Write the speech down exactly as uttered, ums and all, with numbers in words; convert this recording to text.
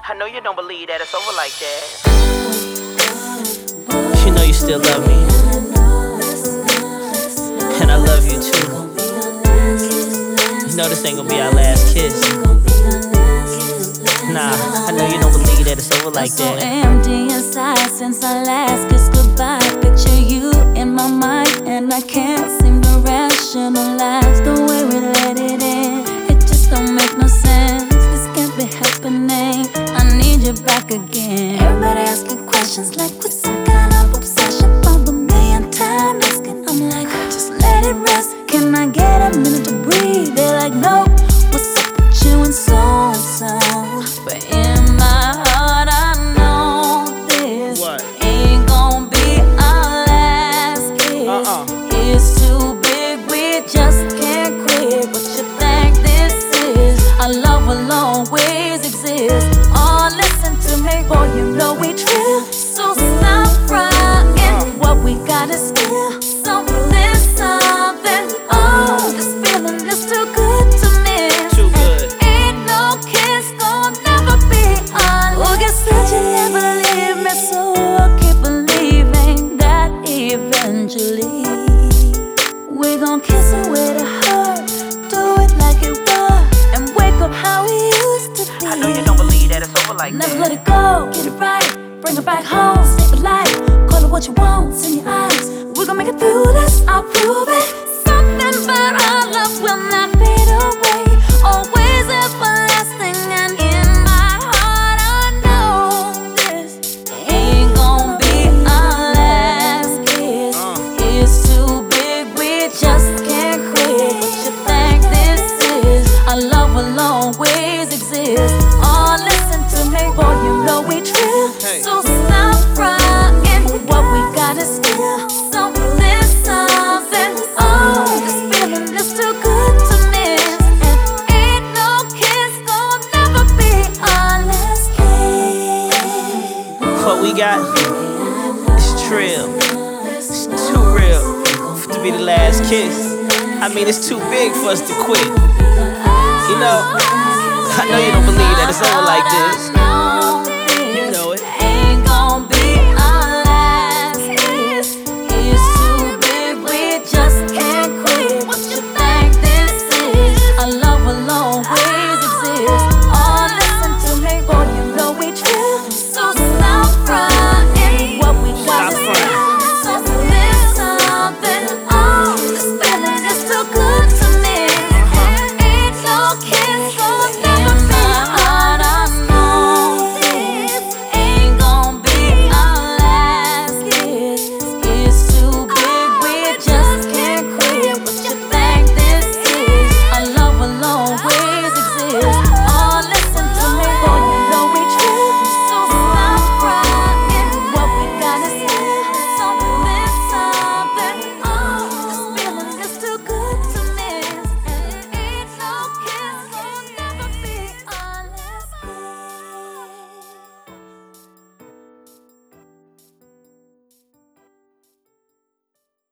I know you don't believe that it's over like that. You know you still love me, and I love you too. You know this ain't gonna be our last kiss. Nah, I know you don't believe that it's over like that. I'm so empty inside since our last kiss goodbye. Picture you in my mind, and I can't seem to rationalize the way we let it in. It just don't make no sense. This can't be happening. I need you back again. Everybody asking questions like what's some kind of obsession? From a million times asking, I'm like, just let it rest. Can I get a minute to breathe? They're like, no. What's up with you and so and so? But in my heart I know this What? ain't gon' be our last kiss. Uh-uh. It's too big, we just can't quit. What you think this is? Our love will always exist. Oh, listen to me, boy, you know we trip. So stop crying. What we got is still something, something. Oh, this feeling is too good to miss. Too good. Ain't no kiss gon' never be our last. Oh, guess that you never leave me, so I keep believing that eventually we gon' kiss away the hurt, do it like it was, and wake up how we used to be. I know you don't believe that it's over like Never that. let it go, get it right, bring it back home, save it life. Call it what you want, it's in your eyes. We gon' make it through this, I'll prove it. Something about our love will not fade away, always everlasting. And in my heart I know this ain't gon' be our last kiss. It's too big, we just can't quit. What you think this is? Our love will always exist. Oh, listen to me, boy, you know we trip. Hey. So stop crying. What we got is still something, something. Oh, this feeling is too good to miss. And ain't no kiss gon' never be our last kiss. What we got is trill. It's too real to be the last kiss. I mean, it's too big for us to quit. You know, I know you don't believe that it's over like this.